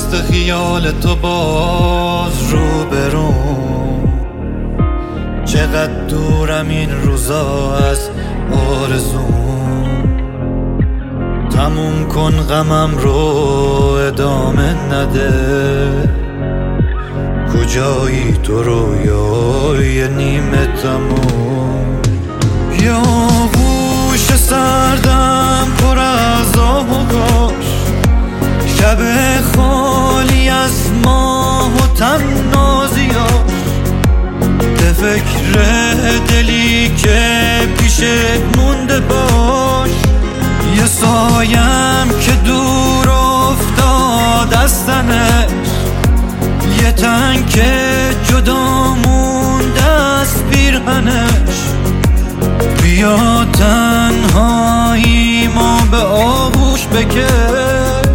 نشسته خیال تو باز رو بروم، چقدر دورم این روزا از آرزوم. تموم کن غمم رو ادامه نده، کجایی تو رویای نیمه تموم. یا آغوش سردم پر از آه و گاش، شب خالی از ماه و تنازیاش. به فکر دلی که پیشت مونده باش، یه سایم که دور افتاد از تنش، یه تن که جدا مونده از پیرهنش. بیا تنهایی ما به آغوش بکش.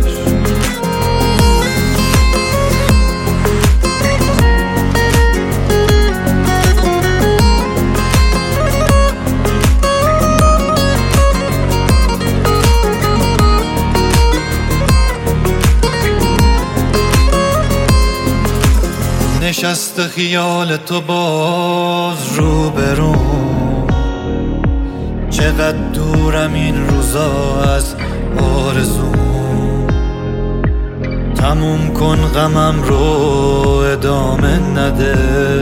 نشسته خیال تو باز رو بروم، چقدر دورم این روزا از آرزوم. تموم کن غمم رو ادامه نده،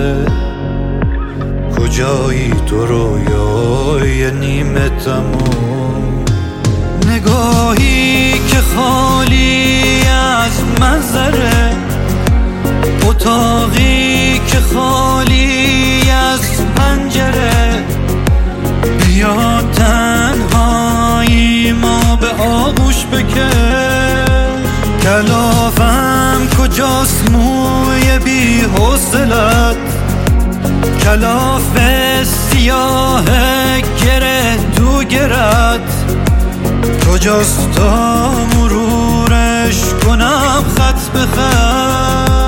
کجایی تو رویای نیمه تموم. نگاهی که خالی از منظره، اتاقی که خالی از پنجره. بیا تنهایی ما به آغوش بکش. کلافم کجاست موی بی حوصلت، کلاف سیاه گره تو گرت. کجاست تا مرورش کنم خط به خط.